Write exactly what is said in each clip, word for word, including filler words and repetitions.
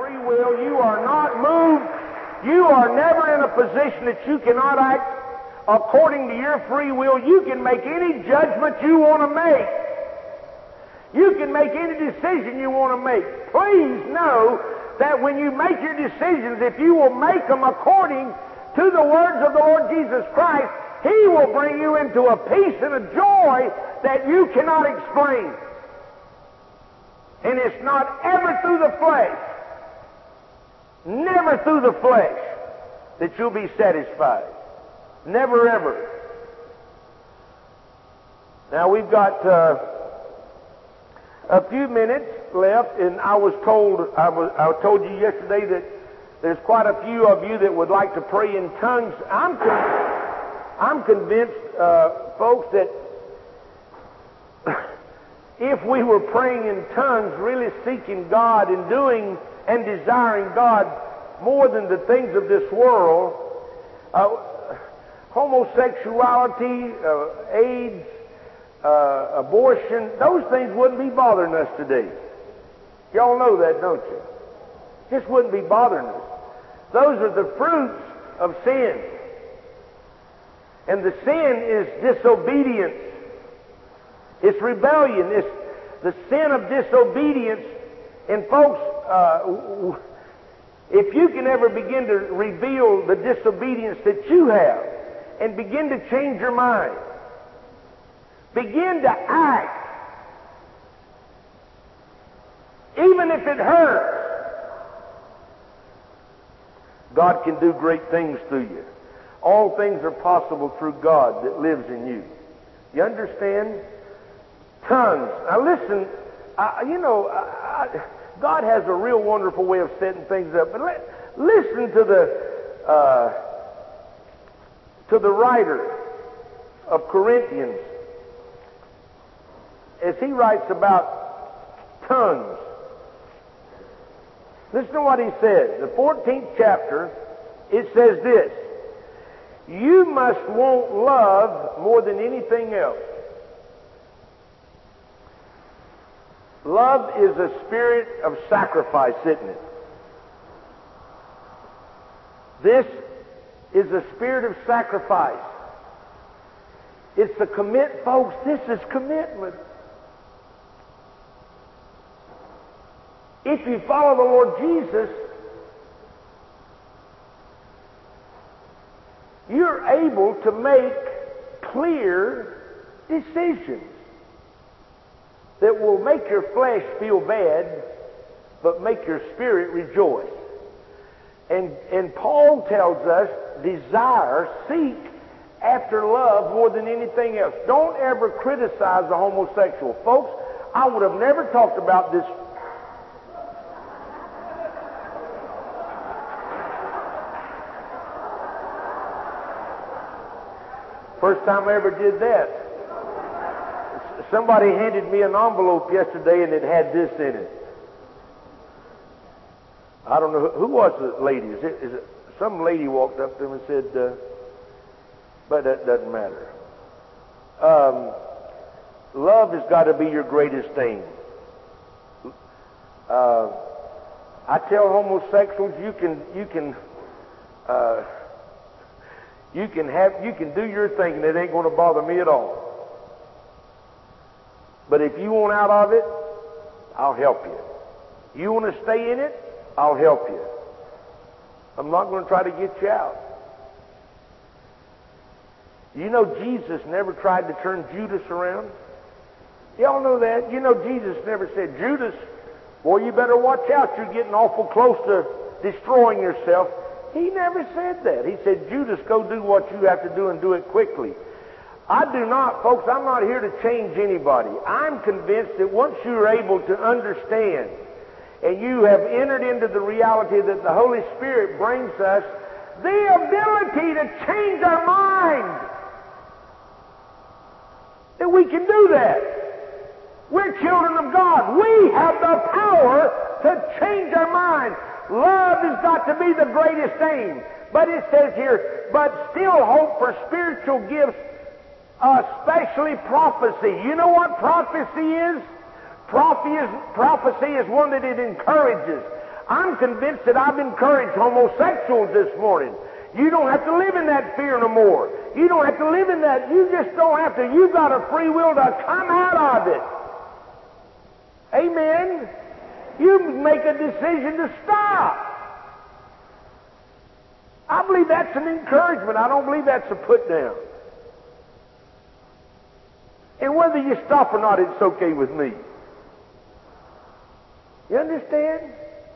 free will. You are not moved. You are never in a position that you cannot act according to your free will. You can make any judgment you want to make. You can make any decision you want to make. Please know that when you make your decisions, if you will make them according to the words of the Lord Jesus Christ, He will bring you into a peace and a joy that you cannot explain. And it's not ever through the flesh, never through the flesh, that you'll be satisfied. Never, ever. Now, we've got uh, a few minutes left, and I was told, I, was, I told you yesterday that there's quite a few of you that would like to pray in tongues. I'm, con- I'm convinced, uh, folks, that if we were praying in tongues, really seeking God and doing and desiring God more than the things of this world, uh, homosexuality, uh, AIDS, uh, abortion, those things wouldn't be bothering us today. Y'all know that, don't you? Just wouldn't be bothering us. Those are the fruits of sin. And the sin is disobedience. It's rebellion. It's the sin of disobedience. And folks, uh, if you can ever begin to reveal the disobedience that you have and begin to change your mind, begin to act, even if it hurts, God can do great things through you. All things are possible through God that lives in you. You understand? Tongues. Now listen, I, you know, I, I, God has a real wonderful way of setting things up. But let, listen to the uh, to the writer of Corinthians as he writes about tongues. Listen to what he says. The fourteenth chapter, it says this: you must want love more than anything else. Love is a spirit of sacrifice, isn't it? This is a spirit of sacrifice. It's a commit, folks, this is commitment. If you follow the Lord Jesus, you're able to make clear decisions that will make your flesh feel bad, but make your spirit rejoice. And, and Paul tells us, desire, seek after love more than anything else. Don't ever criticize a homosexual. Folks, I would have never talked about this. First time I ever did that. Somebody handed me an envelope yesterday and it had this in it. I don't know, who, who was the lady? Is it, is it, some lady walked up to him and said, uh, but that doesn't matter. Um, love has got to be your greatest aim. Uh, I tell homosexuals, you can, you can, uh, you can have, you can do your thing and it ain't going to bother me at all. But if you want out of it, I'll help you. You want to stay in it, I'll help you. I'm not going to try to get you out. You know Jesus never tried to turn Judas around? Y'all know that? You know Jesus never said, Judas, boy, you better watch out. You're getting awful close to destroying yourself. He never said that. He said, Judas, go do what you have to do and do it quickly. I do not, folks, I'm not here to change anybody. I'm convinced that once you're able to understand and you have entered into the reality that the Holy Spirit brings us the ability to change our mind, that we can do that. We're children of God. We have the power to change our mind. Love has got to be the greatest aim. But it says here, but still hope for spiritual gifts, especially prophecy. You know what prophecy is? Prophecy is, prophecy is one that it encourages. I'm convinced that I've encouraged homosexuals this morning. You don't have to live in that fear no more. You don't have to live in that. You just don't have to. You've got a free will to come out of it. Amen. You make a decision to stop. I believe that's an encouragement. I don't believe that's a put down. And whether you stop or not, it's okay with me. You understand?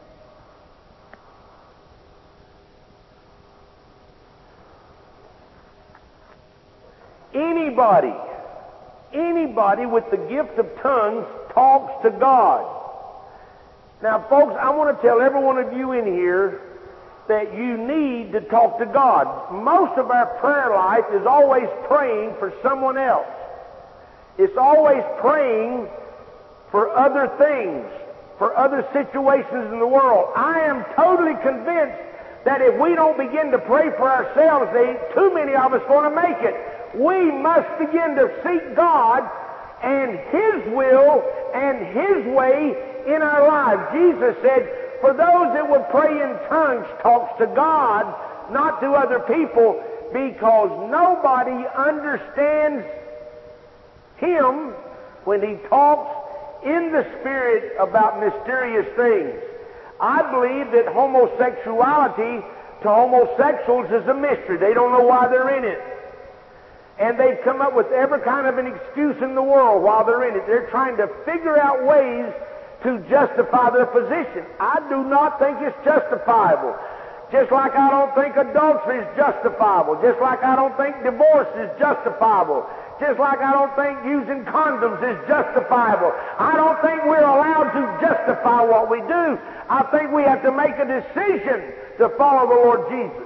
Anybody, anybody with the gift of tongues talks to God. Now, folks, I want to tell every one of you in here that you need to talk to God. Most of our prayer life is always praying for someone else. It's always praying for other things, for other situations in the world. I am totally convinced that if we don't begin to pray for ourselves, there ain't too many of us going to make it. We must begin to seek God and His will and His way in our lives. Jesus said, for those that would pray in tongues talks to God, not to other people, because nobody understands Him when He talks in the Spirit about mysterious things. I believe that homosexuality to homosexuals is a mystery. They don't know why they're in it. And they've come up with every kind of an excuse in the world while they're in it. They're trying to figure out ways to justify their position. I do not think it's justifiable. Just like I don't think adultery is justifiable. Just like I don't think divorce is justifiable. Just like I don't think using condoms is justifiable. I don't think we're allowed to justify what we do. I think we have to make a decision to follow the Lord Jesus.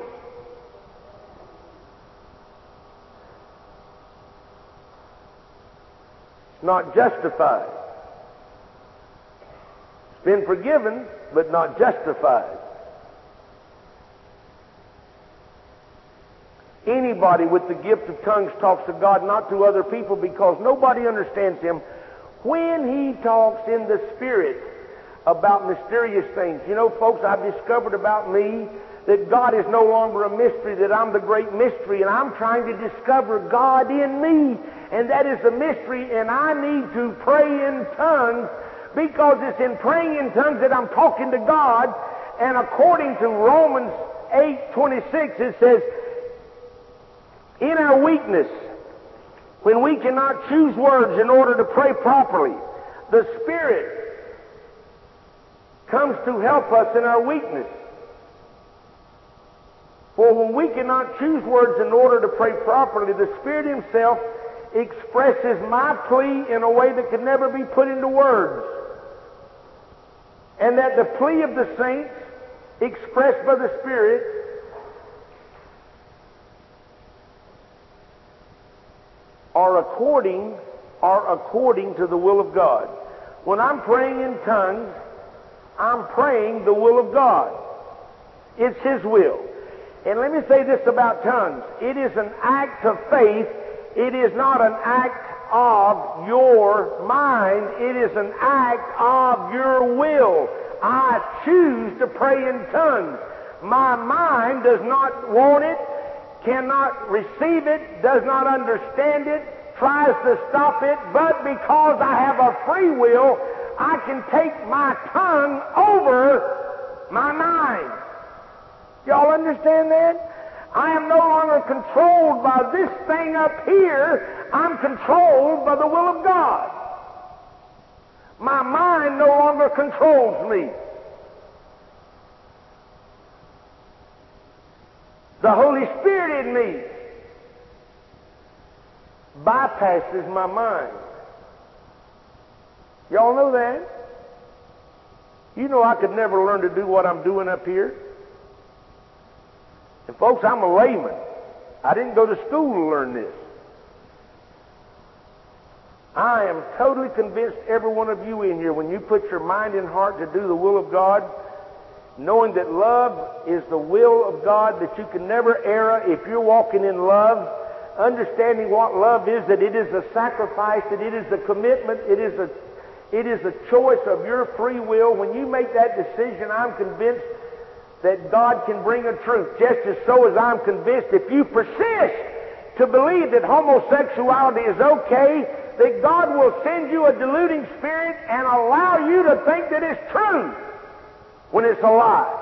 Not justified. It's been forgiven, but not justified. Anybody with the gift of tongues talks to God, not to other people, because nobody understands Him when He talks in the Spirit about mysterious things. You know, folks, I've discovered about me that God is no longer a mystery, that I'm the great mystery, and I'm trying to discover God in me, and that is a mystery, and I need to pray in tongues, because it's in praying in tongues that I'm talking to God. And according to Romans eight twenty-six, it says, in our weakness, when we cannot choose words in order to pray properly, the Spirit comes to help us in our weakness. For when we cannot choose words in order to pray properly, the Spirit Himself expresses my plea in a way that could never be put into words. And that the plea of the saints, expressed by the Spirit, are according, are according to the will of God. When I'm praying in tongues, I'm praying the will of God. It's His will. And let me say this about tongues. It is an act of faith. It is not an act of your mind. It is an act of your will. I choose to pray in tongues. My mind does not want it, cannot receive it, does not understand it, tries to stop it, but because I have a free will, I can take my tongue over my mind. Y'all understand that? I am no longer controlled by this thing up here. I'm controlled by the will of God. My mind no longer controls me. The Holy Spirit in me bypasses my mind. Y'all know that? You know I could never learn to do what I'm doing up here. And folks, I'm a layman. I didn't go to school to learn this. I am totally convinced, every one of you in here, when you put your mind and heart to do the will of God, knowing that love is the will of God, that you can never err if you're walking in love, understanding what love is, that it is a sacrifice, that it is a commitment, it is a, It is a choice of your free will. When you make that decision, I'm convinced that God can bring a truth. Just as so as I'm convinced, if you persist to believe that homosexuality is okay, that God will send you a deluding spirit and allow you to think that it's true when it's a lie.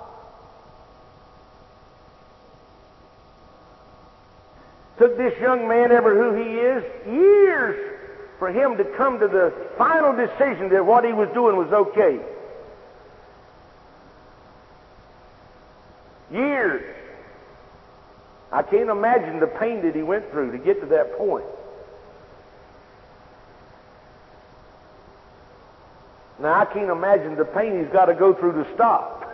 Took this young man, ever who he is, years for him to come to the final decision that what he was doing was okay. Years. I can't imagine the pain that he went through to get to that point. Now, I can't imagine the pain he's got to go through to stop.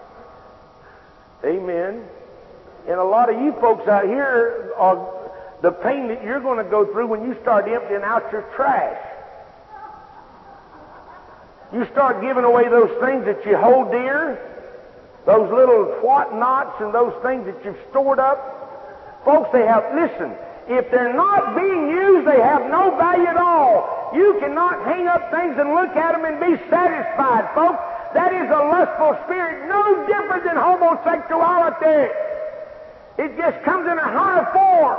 Amen. And a lot of you folks out here are the pain that you're going to go through when you start emptying out your trash. You start giving away those things that you hold dear, those little whatnots and those things that you've stored up. Folks, they have, listen, if they're not being used, they have no value at all. You cannot hang up things and look at them and be satisfied, folks. That is a lustful spirit, no different than homosexuality. It just comes in a higher form.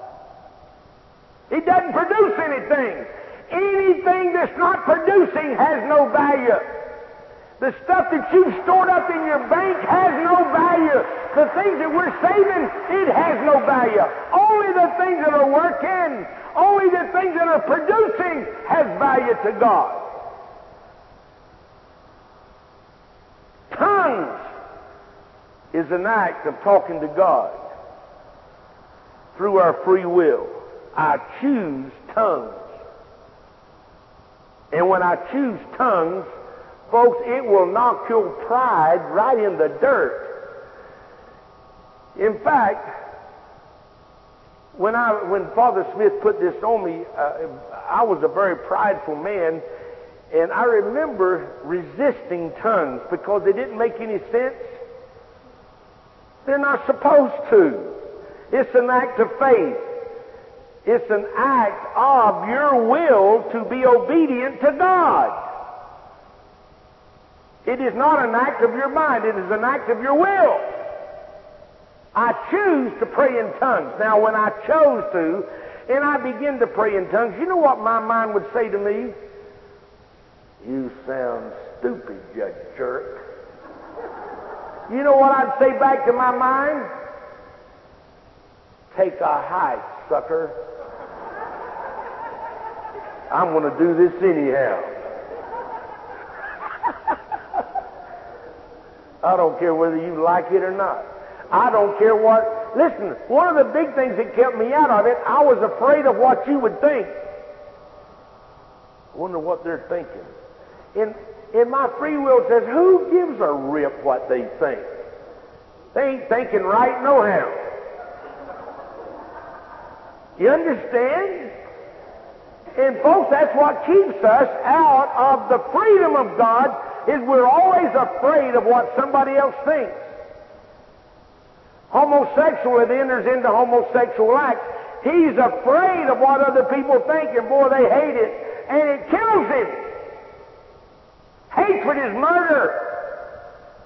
It doesn't produce anything. Anything that's not producing has no value. The stuff that you've stored up in your bank has no value. The things that we're saving, it has no value. Only the things that are working, only the things that are producing has value to God. Tongues is an act of talking to God through our free will. I choose tongues. And when I choose tongues, folks, it will knock your pride right in the dirt. In fact, when I when Father Smith put this on me, uh, I was a very prideful man, and I remember resisting tongues because they didn't make any sense. They're not supposed to. It's an act of faith. It's an act of your will to be obedient to God. It is not an act of your mind. It is an act of your will. I choose to pray in tongues. Now, when I chose to, and I begin to pray in tongues, you know what my mind would say to me? You sound stupid, you jerk. You know what I'd say back to my mind? Take a hike, sucker. I'm going to do this anyhow. I don't care whether you like it or not. I don't care what... Listen, one of the big things that kept me out of it, I was afraid of what you would think. I wonder what they're thinking. And, and my free will says, who gives a rip what they think? They ain't thinking right no how. You understand? And folks, that's what keeps us out of the freedom of God, is we're always afraid of what somebody else thinks. Homosexual that enters into homosexual acts, he's afraid of what other people think, and boy, they hate it, and it kills him. Hatred is murder.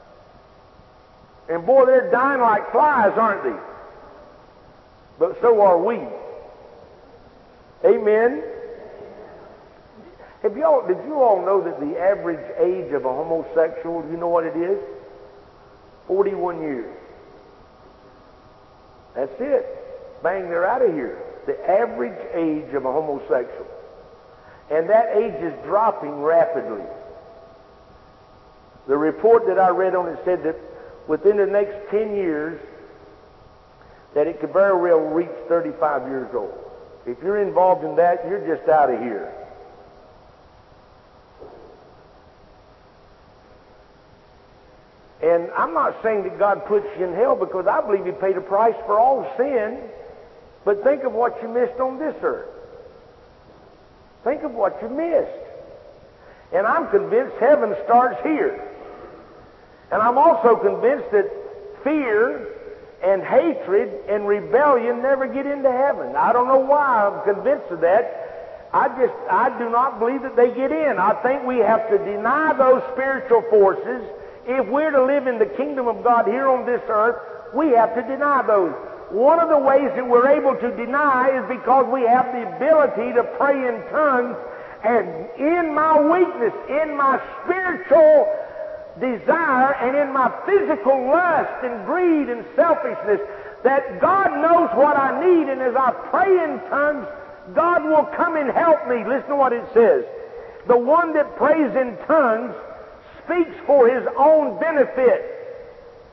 And boy, they're dying like flies, aren't they? But so are we. Amen. Have y'all, did you all know that the average age of a homosexual, you know what it is? forty-one years. That's it. Bang, they're out of here. The average age of a homosexual. And that age is dropping rapidly. The report that I read on it said that within the next ten years, that it could very well reach thirty-five years old. If you're involved in that, you're just out of here. And I'm not saying that God puts you in hell, because I believe He paid a price for all sin. But think of what you missed on this earth. Think of what you missed. And I'm convinced heaven starts here. And I'm also convinced that fear and hatred and rebellion never get into heaven. I don't know why I'm convinced of that. I just, I do not believe that they get in. I think we have to deny those spiritual forces. If we're to live in the kingdom of God here on this earth, we have to deny those. One of the ways that we're able to deny is because we have the ability to pray in tongues, and in my weakness, in my spiritual desire, and in my physical lust and greed and selfishness, that God knows what I need, and as I pray in tongues, God will come and help me. Listen to what it says. The one that prays in tongues speaks for his own benefit.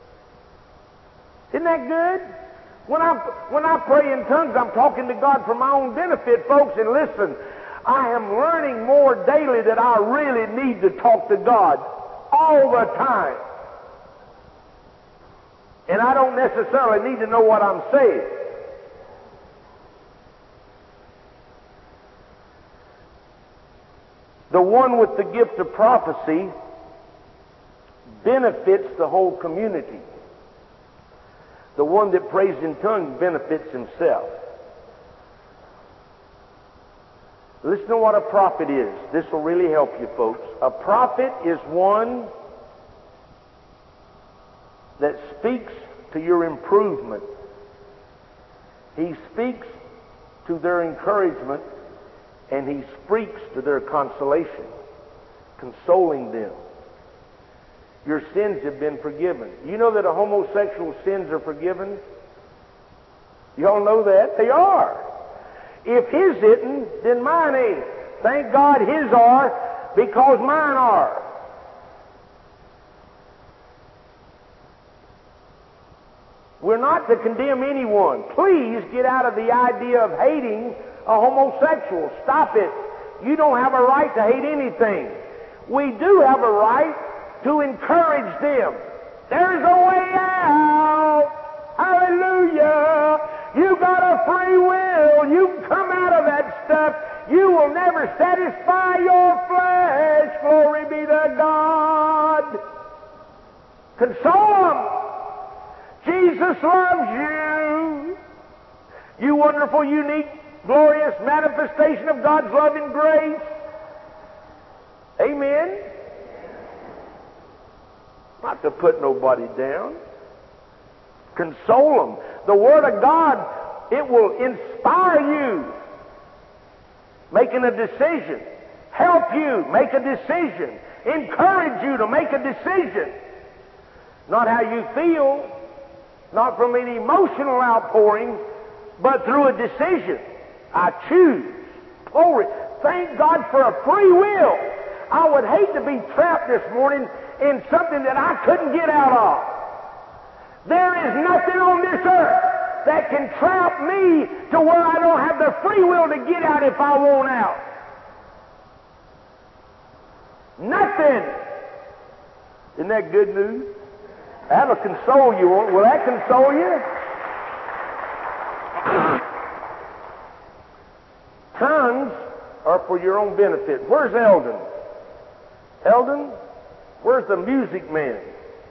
Isn't that good? When I, when I pray in tongues, I'm talking to God for my own benefit, folks. And listen, I am learning more daily that I really need to talk to God all the time. And I don't necessarily need to know what I'm saying. The one with the gift of prophecy benefits the whole community. The one that prays in tongues benefits himself. Listen to what a prophet is. This will really help you, folks. A prophet is one that speaks to your improvement. He speaks to their encouragement, and he speaks to their consolation, consoling them. Your sins have been forgiven. You know that a homosexual's sins are forgiven? You all know that? They are. If his isn't, then mine ain't. Thank God his are, because mine are. We're not to condemn anyone. Please get out of the idea of hating a homosexual. Stop it. You don't have a right to hate anything. We do have a right to encourage them. There's a way out. Hallelujah. You got a free will. You can come out of that stuff. You will never satisfy your flesh. Glory be to God. Console them. Jesus loves you. You wonderful, unique, glorious manifestation of God's love and grace. Amen. Not to put nobody down. Console them. The Word of God, it will inspire you making a decision. Help you make a decision. Encourage you to make a decision. Not how you feel, not from an emotional outpouring, but through a decision. I choose. Glory. Thank God for a free will. I would hate to be trapped this morning in something that I couldn't get out of. There is nothing on this earth that can trap me to where I don't have the free will to get out if I want out. Nothing. Isn't that good news? That'll console you. Will that console you? Tongues are for your own benefit. Where's Eldon? Eldon? Where's the music man?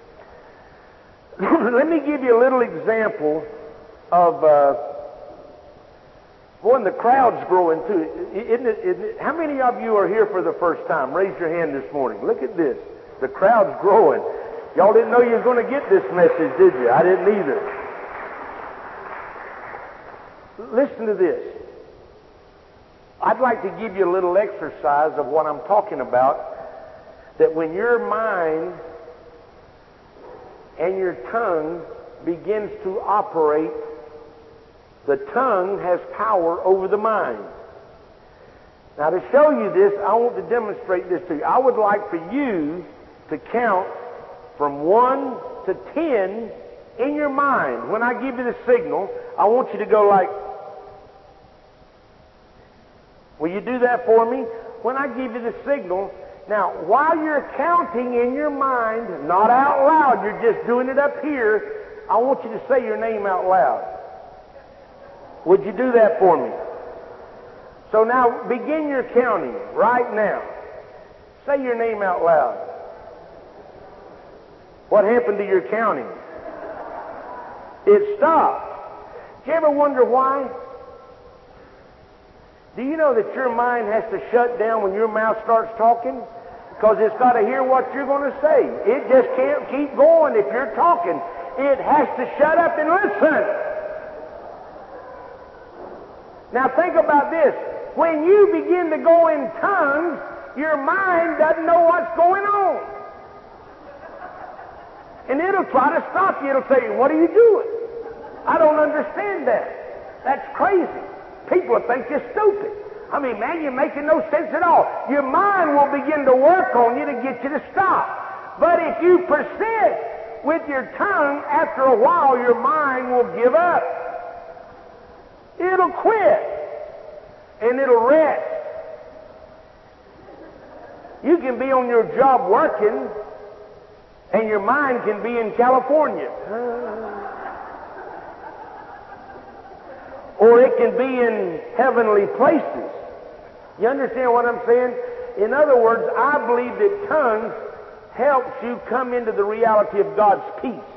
Let me give you a little example of uh, when the crowd's growing too. Isn't it, isn't it, how many of you are here for the first time? Raise your hand this morning. Look at this. The crowd's growing. Y'all didn't know you were going to get this message, did you? I didn't either. Listen to this. I'd like to give you a little exercise of what I'm talking about, that when your mind and your tongue begins to operate, the tongue has power over the mind. Now, to show you this, I want to demonstrate this to you. I would like for you to count from one to ten in your mind. When I give you the signal, I want you to go like, will you do that for me? When I give you the signal, now, while you're counting in your mind, not out loud, you're just doing it up here, I want you to say your name out loud. Would you do that for me? So now, begin your counting right now. Say your name out loud. What happened to your counting? It stopped. Did you ever wonder why? Do you know that your mind has to shut down when your mouth starts talking? Because it's got to hear what you're going to say. It just can't keep going if you're talking. It has to shut up and listen. Now think about this. When you begin to go in tongues, your mind doesn't know what's going on. And it'll try to stop you. It'll say, what are you doing? I don't understand that. That's crazy. People will think you're stupid. I mean, man, you're making no sense at all. Your mind will begin to work on you to get you to stop. But if you persist with your tongue, after a while your mind will give up. It'll quit. And it'll rest. You can be on your job working, and your mind can be in California. Or it can be in heavenly places. You understand what I'm saying? In other words, I believe that tongues helps you come into the reality of God's peace.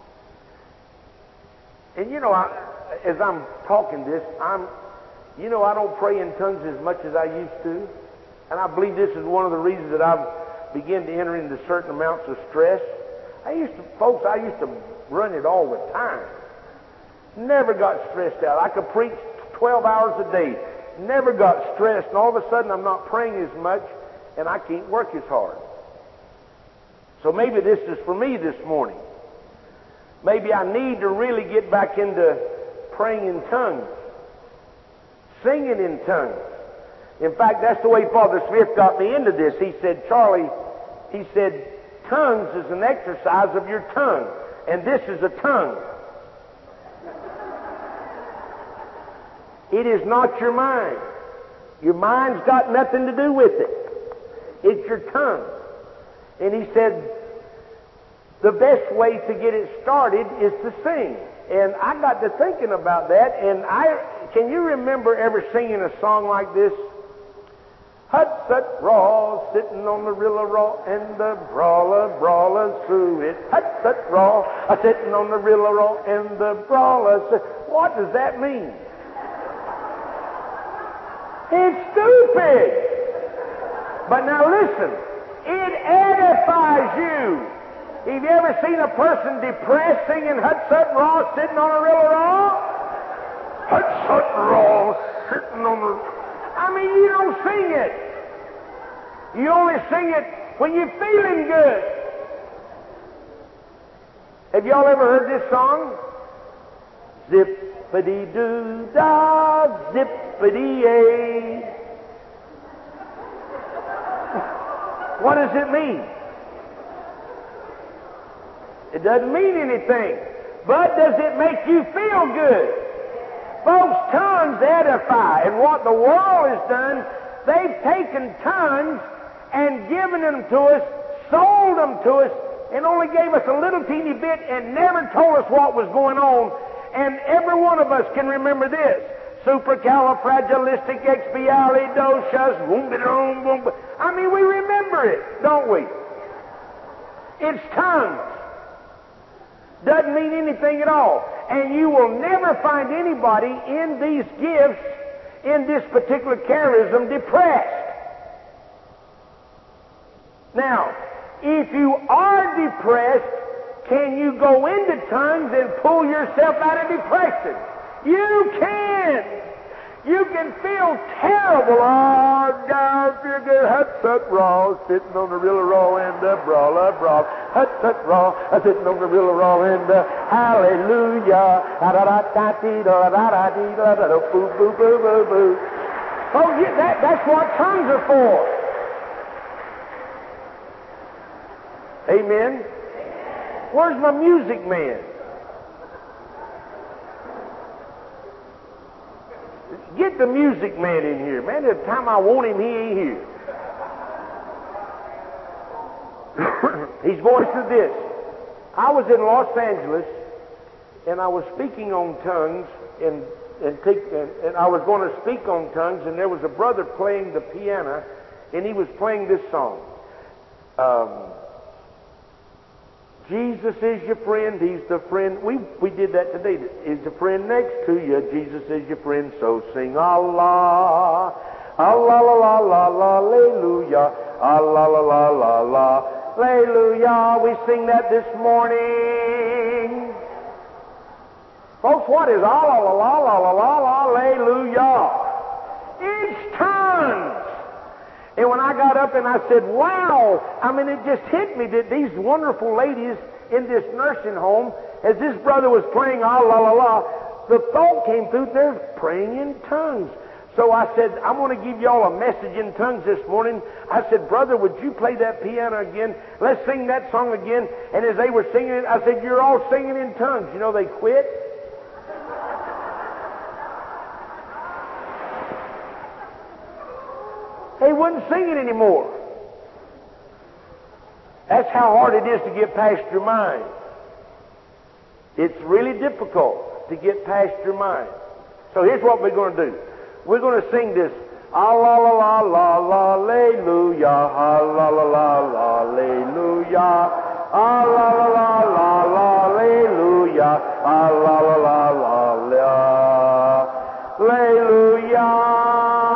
And you know, I, as I'm talking this, I'm, you know, I don't pray in tongues as much as I used to. And I believe this is one of the reasons that I've begun to enter into certain amounts of stress. I used to, folks, I used to run it all the time. Never got stressed out. I could preach twelve hours a day. Never got stressed. And all of a sudden I'm not praying as much and I can't work as hard. So maybe this is for me this morning. Maybe I need to really get back into praying in tongues. Singing in tongues. In fact, that's the way Father Smith got me into this. He said, Charlie, he said, tongues is an exercise of your tongue. And this is a tongue. It is not your mind. Your mind's got nothing to do with it. It's your tongue. And he said, the best way to get it started is to sing. And I got to thinking about that, and I, can you remember ever singing a song like this? Hut, sut, raw, sitting on the rilla raw, and the brawler, brawlers through it. Hut, sut, raw, a sitting on the rilla raw, and the brawlers. What does that mean? It's stupid. But now listen, it edifies you. Have you ever seen a person depressed singing Hut, sut, raw, sitting on a rilla raw? Hut, sut, raw, sitting on the... I mean, you don't sing it. You only sing it when you're feeling good. Have y'all ever heard this song? Zippity-doo-dah, zippity-ay. What does it mean? It doesn't mean anything. But does it make you feel good? Folks, tongues edify. And what the world has done, they've taken tongues and given them to us, sold them to us, and only gave us a little teeny bit and never told us what was going on. And every one of us can remember this. Supercalifragilisticexpialidocious. I mean, we remember it, don't we? It's tongues. Doesn't mean anything at all. And you will never find anybody in these gifts, in this particular charism, depressed. Now, if you are depressed, can you go into tongues and pull yourself out of depression? You can. You can feel terrible. Oh, God, feel good. Hut, sut, raw, sitting on the rilla raw and the brawler, brawl. Hut, sut, raw, sitting on the rilla raw and the hallelujah. Da-da-da-da-dee-da-da-da-dee-da-da-da, boo, boo, boo, boo, boo. Oh, yeah, that, that's what tongues are for. Amen. Where's my music man? Get the music man in here. Man, the time I want him, he ain't here. He's going through this. I was in Los Angeles, and I was speaking on tongues, and and, take, and and I was going to speak on tongues, and there was a brother playing the piano, and he was playing this song. Um, Jesus is your friend. He's the friend. We we did that today. He's the friend next to you. Jesus is your friend. So sing Allah, Allah, la la la la, hallelujah, Allah, la la la la, hallelujah. We sing that this morning. Folks, what is Allah, la la la la la la, hallelujah? It's tongues. And when I got up and I said, wow, I mean, it just hit me that these wonderful ladies in this nursing home, as this brother was playing ah, la, la, la, the thought came through, they're praying in tongues. So I said, I'm going to give y'all a message in tongues this morning. I said, brother, would you play that piano again? Let's sing that song again. And as they were singing it, I said, you're all singing in tongues. You know, they quit. They wouldn't sing it anymore. That's how hard it is to get past your mind. It's really difficult to get past your mind. So here's what we're going to do. We're going to sing this. Ah, la la la la la, hallelujah. Ah, la la la la, hallelujah. Ah, la la la la la, hallelujah. Ah, la la la la la, hallelujah.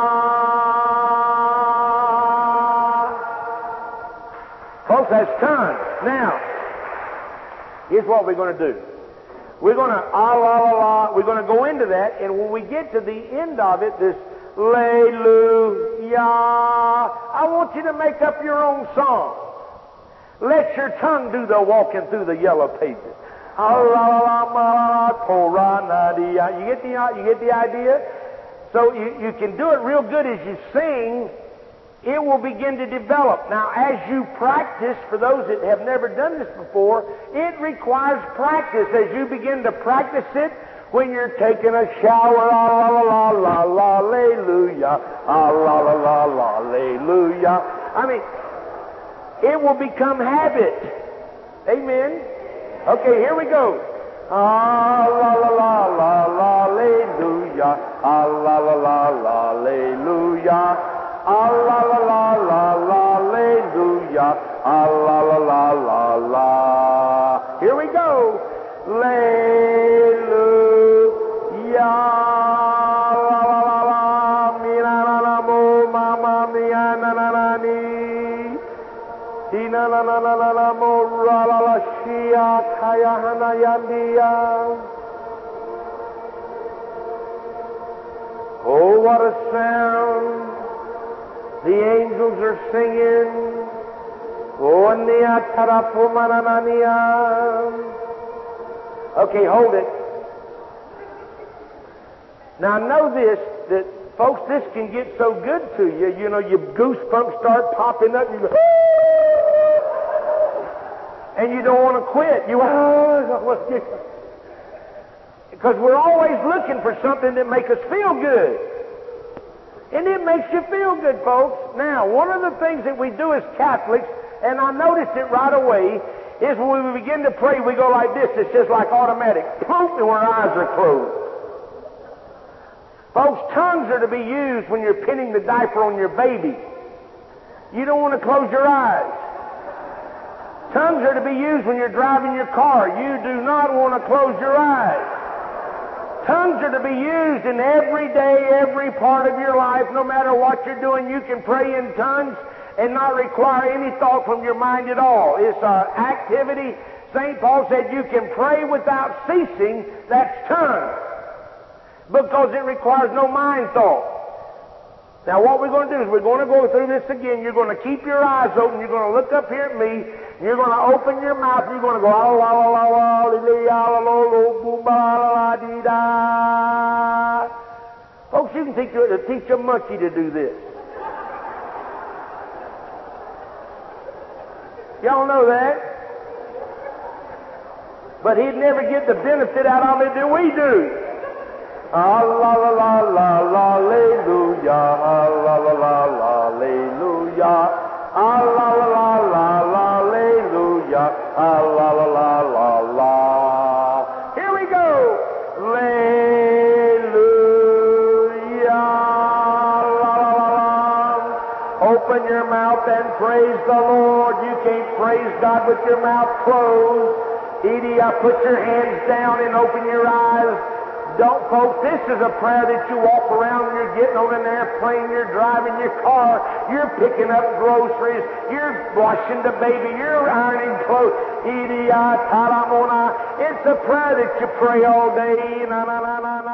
Folks, that's tongues. Now, here's what we're going to do. We're going to, ah, la, la, la, we're going to go into that, and when we get to the end of it, this, hallelujah, I want you to make up your own song. Let your tongue do the walking through the yellow pages. Ah, la, la, la, Torah, nadia. You get the, you get the idea? So you, you can do it real good as you sing. It will begin to develop. Now, as you practice, for those that have never done this before, it requires practice. As you begin to practice it, when you're taking a shower, ah, la, la, la, la, hallelujah, ah, la, la, la, la, hallelujah. I mean, it will become habit. Amen? Okay, here we go. Ah, la, la, la, la, la, hallelujah, ah, la, la, la, la, hallelujah. Ah, la, la, la, la, la, hallelujah. Ah, la, la, la, la, la. Here we go. Hallelujah. La, la, la, la. Mi, na, na, na, mo, ma, ma, mi, ya, na, na, na, ni. Di, na, na, na, na, na, na, mo, ra, la, la, shia, kaya, hana, yandia. Oh, what a sound. The angels are singing. Okay, hold it. Now know this, that folks, this can get so good to you. You know, your goosebumps start popping up. And you go, and you don't want to quit. You because we're always looking for something that makes us feel good. And it makes you feel good, folks. Now, one of the things that we do as Catholics, and I noticed it right away, is when we begin to pray, we go like this. It's just like automatic. Poof, and our eyes are closed. Folks, tongues are to be used when you're pinning the diaper on your baby. You don't want to close your eyes. Tongues are to be used when you're driving your car. You do not want to close your eyes. Tongues are to be used in every day, every part of your life. No matter what you're doing, you can pray in tongues and not require any thought from your mind at all. It's an activity. Saint Paul said you can pray without ceasing. That's tongues. Because it requires no mind thought. Now what we're going to do is we're going to go through this again. You're going to keep your eyes open. You're going to look up here at me. You're going to open your mouth. You're going to go, la la la la la la la la. Folks, you can teach, teach a monkey to do this. Y'all know that? But he'd never get the benefit out of it that we do. Ah, la la la la la, hallelujah. Ah, la la la la, hallelujah. Ah, la la la la la, hallelujah. Ah, la la la la la. Here we go. Hallelujah. La la la la. Open your mouth and praise the Lord. You can't praise God with your mouth closed. Edie, uh, put your hands down and open your eyes. Don't, folks, this is a prayer that you walk around when you're getting on an airplane, you're driving your car, you're picking up groceries, you're washing the baby, you're ironing clothes. Edie, uh, taramona. It's a prayer that you pray all day. Na, na, na, na, na.